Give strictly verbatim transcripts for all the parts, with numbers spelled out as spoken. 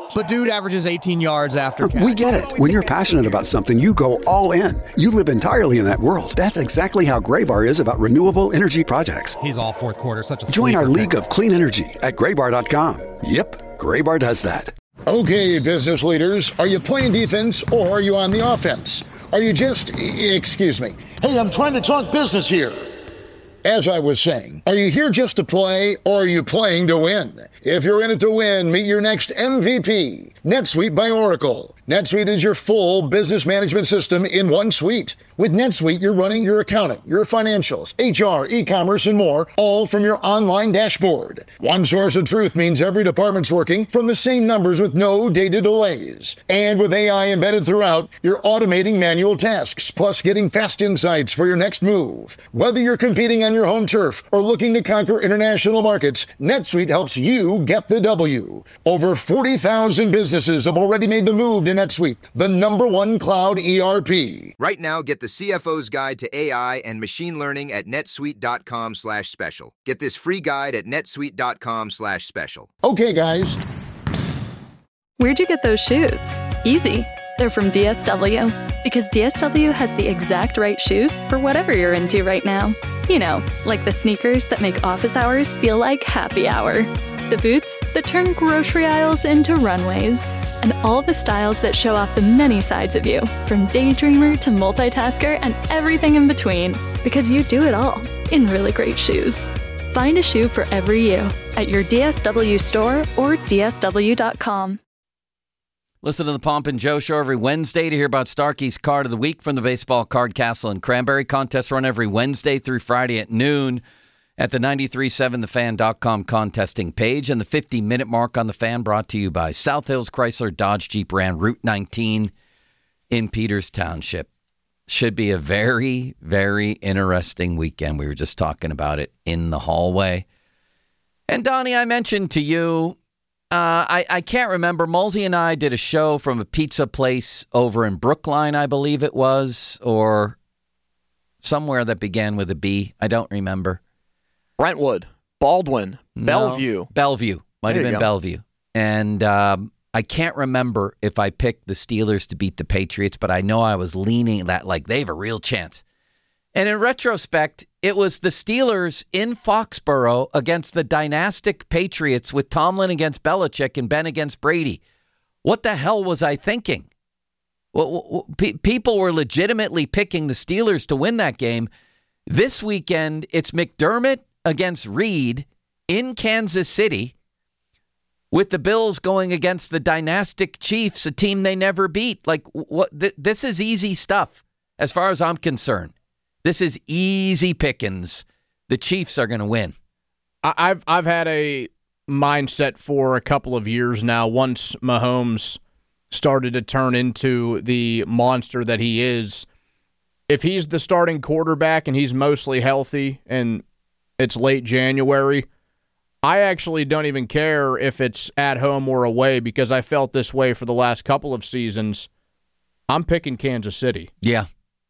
But dude averages eighteen yards after catch. We get it. When you're passionate about something, you go all in. You live entirely in that world. That's exactly how Graybar is about renewable energy projects. He's all fourth quarter, such a Join our sleeper league pick. of clean energy at graybar dot com. Yep, Graybar does that. Okay, business leaders, are you playing defense or are you on the offense? Are you just, excuse me, hey, I'm trying to talk business here. As I was saying, are you here just to play or are you playing to win? If you're in it to win, meet your next M V P, NetSuite by Oracle. NetSuite is your full business management system in one suite. With NetSuite, you're running your accounting, your financials, H R, e-commerce, and more, all from your online dashboard. One source of truth means every department's working from the same numbers with no data delays. And with A I embedded throughout, you're automating manual tasks, plus getting fast insights for your next move. Whether you're competing on your home turf or looking to conquer international markets, NetSuite helps you get the W. Over forty thousand businesses have already made the move to NetSuite, the number one cloud E R P. Right now, get the C F O's Guide to A I and Machine Learning at netsuite.com slash special. Get this free guide at netsuite.com slash special. Okay, guys. Where'd you get those shoes? Easy. They're from D S W. Because D S W has the exact right shoes for whatever you're into right now. You know, like the sneakers that make office hours feel like happy hour. The boots that turn grocery aisles into runways. And all the styles that show off the many sides of you, from daydreamer to multitasker and everything in between, because you do it all in really great shoes. Find a shoe for every you at your D S W store or D S W dot com. Listen to the Pomp and Joe Show every Wednesday to hear about Starkey's Card of the Week from the Baseball Card Castle and Cranberry. Contests run every Wednesday through Friday at noon at the nine three seven the fan dot com contesting page, and the fifty-minute mark on the Fan brought to you by South Hills Chrysler Dodge Jeep Ram, Route nineteen in Peters Township. Should be a very, very interesting weekend. We were just talking about it in the hallway. And Donnie, I mentioned to you, uh, I, I can't remember, Mulsey and I did a show from a pizza place over in Brookline, I believe it was, or somewhere that began with a B. I don't remember. Brentwood, Baldwin, No, Bellevue. Bellevue. Might There have you been go. Bellevue. And um, I can't remember if I picked the Steelers to beat the Patriots, but I know I was leaning that like they have a real chance. And in retrospect, it was the Steelers in Foxborough against the dynastic Patriots with Tomlin against Belichick and Ben against Brady. What the hell was I thinking? Well, pe- people were legitimately picking the Steelers to win that game. This weekend, it's McDermott against Reed in Kansas City, with the Bills going against the dynastic Chiefs, a team they never beat. Like, what? Th- this is easy stuff as far as I'm concerned. This is easy pickings. The Chiefs are going to win. I've I've had a mindset for a couple of years now. Once Mahomes started to turn into the monster that he is, if he's the starting quarterback and he's mostly healthy and it's late January, I actually don't even care if it's at home or away, because I felt this way for the last couple of seasons. I'm picking Kansas City. Yeah.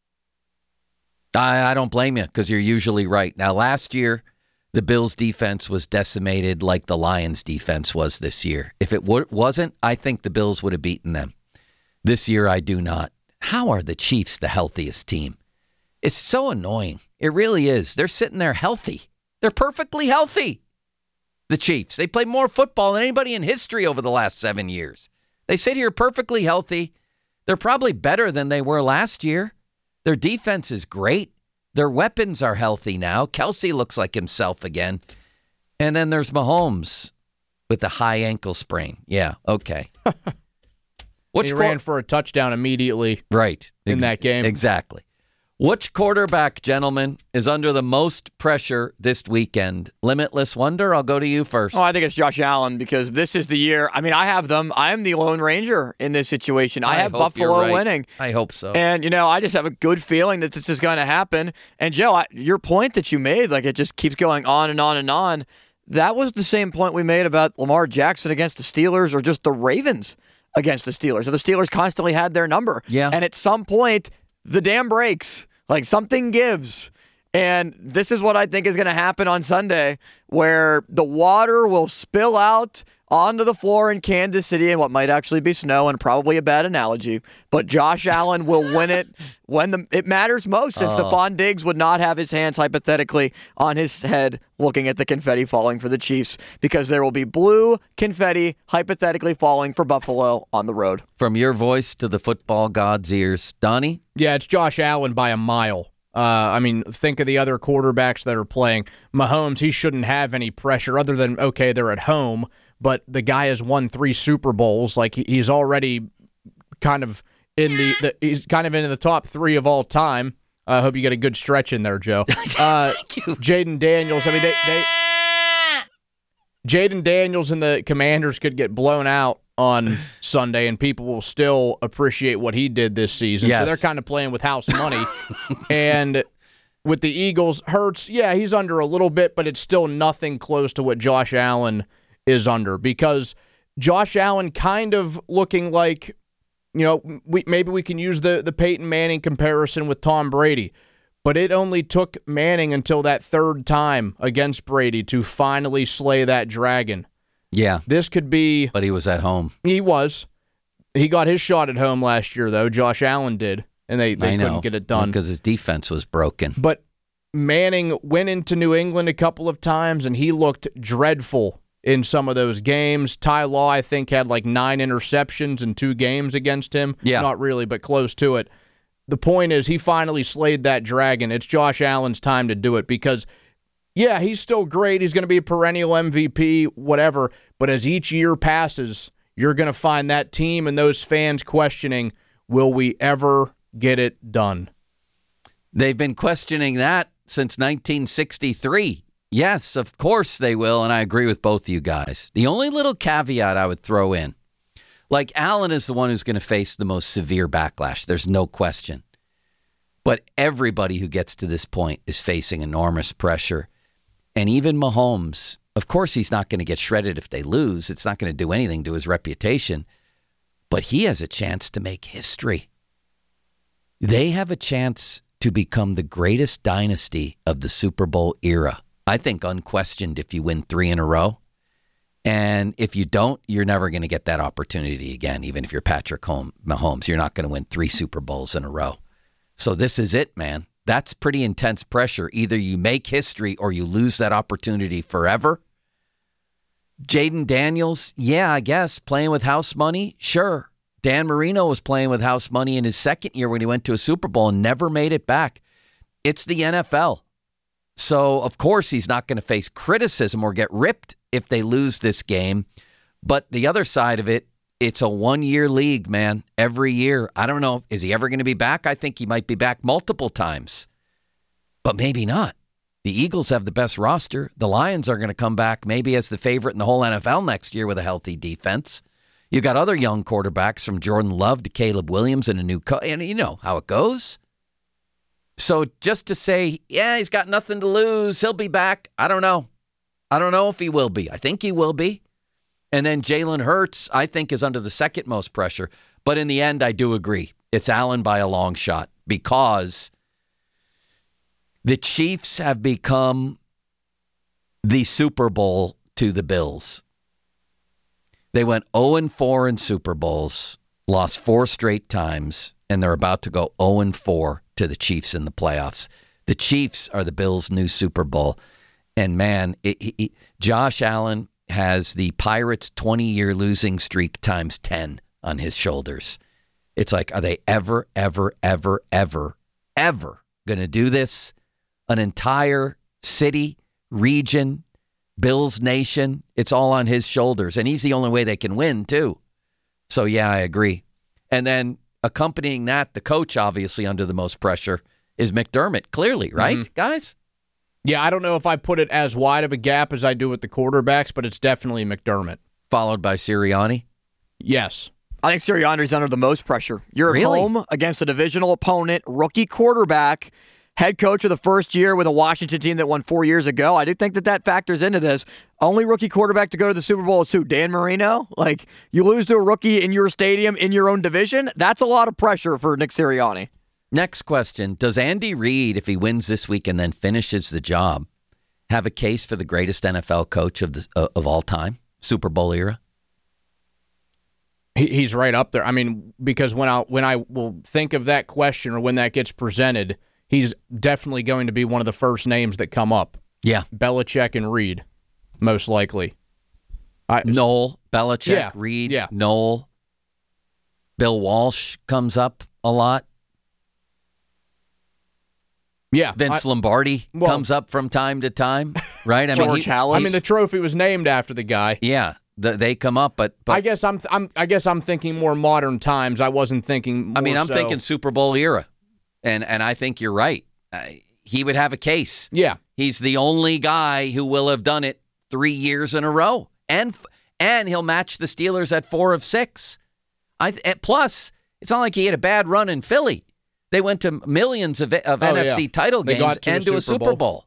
I, I don't blame you, because you're usually right. Now, last year, the Bills' defense was decimated like the Lions' defense was this year. If it w- wasn't, I think the Bills would have beaten them. This year, I do not. How are the Chiefs the healthiest team? It's so annoying. It really is. They're sitting there healthy. They're perfectly healthy. The Chiefs. They play more football than anybody in history over the last seven years. They sit here perfectly healthy. They're probably better than they were last year. Their defense is great. Their weapons are healthy now. Kelsey looks like himself again. And then there's Mahomes with the high ankle sprain. Yeah, okay. Which he ran qu- for a touchdown immediately. Right. In Ex- that game. Exactly. Which quarterback, gentlemen, is under the most pressure this weekend? Limitless Wonder, I'll go to you first. Oh, I think it's Josh Allen, because this is the year. I mean, I have them. I am the Lone Ranger in this situation. I, I have hope Buffalo you're right. winning. I hope so. And, you know, I just have a good feeling that this is going to happen. And, Joe, I, your point that you made, like it just keeps going on and on and on, that was the same point we made about Lamar Jackson against the Steelers, or just the Ravens against the Steelers. So the Steelers constantly had their number. Yeah. And at some point, the dam breaks. Like, something gives. And this is what I think is going to happen on Sunday, where the water will spill out onto the floor in Kansas City and what might actually be snow, and probably a bad analogy. But Josh Allen will win it when the, it matters most, since oh. Stephon Diggs would not have his hands hypothetically on his head looking at the confetti falling for the Chiefs, because there will be blue confetti hypothetically falling for Buffalo on the road. From your voice to the football god's ears, Donnie? Yeah, it's Josh Allen by a mile. Uh, I mean, think of the other quarterbacks that are playing. Mahomes, he shouldn't have any pressure other than, okay, they're at home, but the guy has won three Super Bowls. Like, he's already kind of in the, the he's kind of in the top three of all time. I uh, hope you get a good stretch in there, Joe. Uh, Thank you. Jaden Daniels, I mean, they, they Jaden Daniels and the Commanders could get blown out on Sunday, and people will still appreciate what he did this season. Yes. So they're kind of playing with house money. And with the Eagles, Hurts, yeah, he's under a little bit, but it's still nothing close to what Josh Allen is under, because Josh Allen kind of looking like, you know, we, maybe we can use the, the Peyton Manning comparison with Tom Brady, but it only took Manning until that third time against Brady to finally slay that dragon. Yeah. This could be... But he was at home. He was. He got his shot at home last year, though. Josh Allen did, and they, they couldn't get it done. Because his defense was broken. But Manning went into New England a couple of times, and he looked dreadful in some of those games. Ty Law, I think, had like nine interceptions in two games against him. Yeah. Not really, but close to it. The point is, he finally slayed that dragon. It's Josh Allen's time to do it, because... yeah, he's still great. He's going to be a perennial M V P, whatever. But as each year passes, you're going to find that team and those fans questioning, will we ever get it done? They've been questioning that since nineteen sixty-three. Yes, of course they will, and I agree with both of you guys. The only little caveat I would throw in, like Allen is the one who's going to face the most severe backlash. There's no question. But everybody who gets to this point is facing enormous pressure. And even Mahomes, of course, he's not going to get shredded if they lose. It's not going to do anything to his reputation. But he has a chance to make history. They have a chance to become the greatest dynasty of the Super Bowl era. I think unquestioned if you win three in a row. And if you don't, you're never going to get that opportunity again. Even if you're Patrick Mahomes, you're not going to win three Super Bowls in a row. So this is it, man. That's pretty intense pressure. Either you make history or you lose that opportunity forever. Jaden Daniels, yeah, I guess, playing with house money, sure. Dan Marino was playing with house money in his second year when he went to a Super Bowl and never made it back. It's the N F L. So, of course, he's not going to face criticism or get ripped if they lose this game. But the other side of it, it's a one-year league, man, every year. I don't know. Is he ever going to be back? I think he might be back multiple times, but maybe not. The Eagles have the best roster. The Lions are going to come back maybe as the favorite in the whole N F L next year with a healthy defense. You've got other young quarterbacks from Jordan Love to Caleb Williams and a new coach. And you know how it goes. So just to say, yeah, he's got nothing to lose, he'll be back. I don't know. I don't know if he will be. I think he will be. And then Jalen Hurts, I think, is under the second most pressure. But in the end, I do agree. It's Allen by a long shot, because the Chiefs have become the Super Bowl to the Bills. They went oh and four in Super Bowls, lost four straight times, and they're about to go oh and four to the Chiefs in the playoffs. The Chiefs are the Bills' new Super Bowl. And, man, it, it, Josh Allen has the Pirates' twenty-year losing streak times ten on his shoulders. It's like, are they ever, ever, ever, ever, ever going to do this? An entire city, region, Bills Nation, it's all on his shoulders. And he's the only way they can win, too. So, yeah, I agree. And then accompanying that, the coach, obviously, under the most pressure is McDermott, clearly, right, mm-hmm. guys? Yeah, I don't know if I put it as wide of a gap as I do with the quarterbacks, but it's definitely McDermott. Followed by Sirianni? Yes. I think Sirianni's under the most pressure. You're really? at home against a divisional opponent, rookie quarterback, head coach of the first year with a Washington team that won four years ago. I do think that that factors into this. Only rookie quarterback to go to the Super Bowl is who? Dan Marino? Like, you lose to a rookie in your stadium, in your own division? That's a lot of pressure for Nick Sirianni. Next question. Does Andy Reid, if he wins this week and then finishes the job, have a case for the greatest N F L coach of the, uh, of all time, Super Bowl era? He, he's right up there. I mean, because when I when I will think of that question or when that gets presented, he's definitely going to be one of the first names that come up. Yeah. Belichick and Reid, most likely. I, Noel, Belichick, yeah, Reid, yeah. Noel. Bill Walsh comes up a lot. Yeah. Vince I, Lombardi well, comes up from time to time, right? I George mean, he, Hallis. I mean, the trophy was named after the guy. Yeah, the, they come up, but, but I guess I'm I'm I guess I'm thinking more modern times. I wasn't thinking. More I mean, I'm so. thinking Super Bowl era, and and I think you're right. Uh, he would have a case. Yeah, he's the only guy who will have done it three years in a row, and and he'll match the Steelers at four of six. I plus, it's not like he had a bad run in Philly. They went to millions of, of oh, N F C yeah. title They games got to and to a Super Bowl. Bowl.